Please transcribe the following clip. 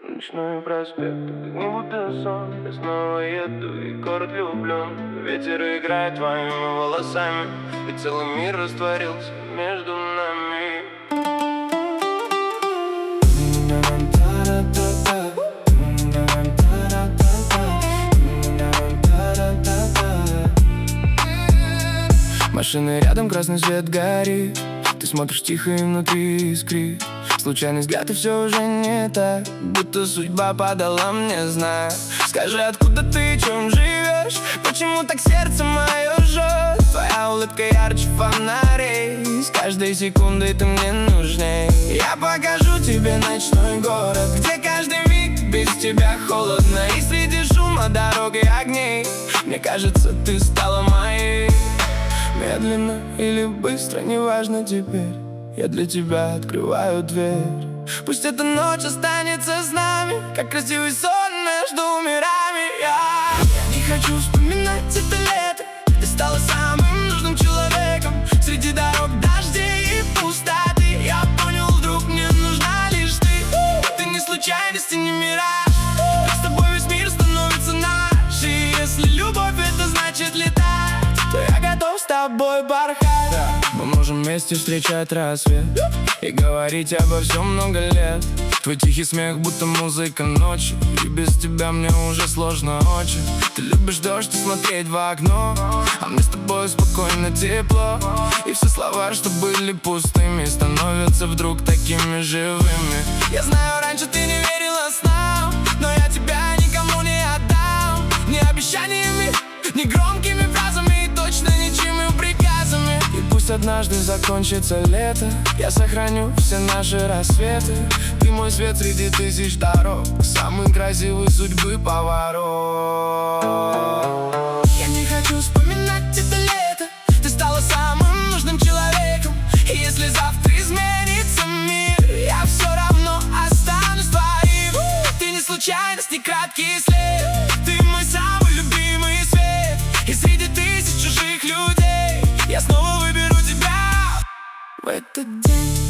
Ночной проспект, не будто сон. Я снова еду и город влюблен. Ветер играет твоими волосами, и целый мир растворился между нами. Машины рядом, красный свет горит. Ты смотришь тихо и внутри искрит. Случайный взгляд, и все уже не так, будто судьба подала мне знак. Скажи, откуда ты, чем живешь? Почему так сердце мое жжет? Твоя улыбка ярче фонарей. С каждой секундой ты мне нужней. Я покажу тебе ночной город, где каждый миг без тебя холодно. И среди шума дорог и огней мне кажется, ты стала моей. Медленно или быстро, неважно теперь, я для тебя открываю дверь. Пусть эта ночь останется с нами, как красивый сон между мирами. Я не хочу вспоминать это лето. Ты стала самым нужным человеком среди дорог, дождей и пустоты. Я понял, вдруг мне нужна лишь ты. Ты не случайность и не мираж. С тобой весь мир становится наш. И если любовь это значит летать, то я готов с тобой порхать. Мы можем вместе встречать рассвет и говорить обо всем много лет. Твой тихий смех, будто музыка ночи, и без тебя мне уже сложно очень. Ты любишь дождь и смотреть в окно, а мне с тобой спокойно тепло. И все слова, что были пустыми, становятся вдруг такими живыми. Я знаю, раньше ты не верила снам, но я тебя никому не отдам. Ни обещаниями, ни громкими фразами, и точно ничьими приказами. И пусть однажды закончится лето, я сохраню все наши рассветы. Ты мой свет среди тысяч дорог, самый красивый судьбы поворот. Я не хочу вспоминать это лето. Ты стала самым нужным человеком. И если завтра изменится мир, я все равно останусь твоим. Ты не случайность, не краткий след. Ты мой самый любимый свет. И среди тысяч чужих людей я снова выберу тебя. В этот день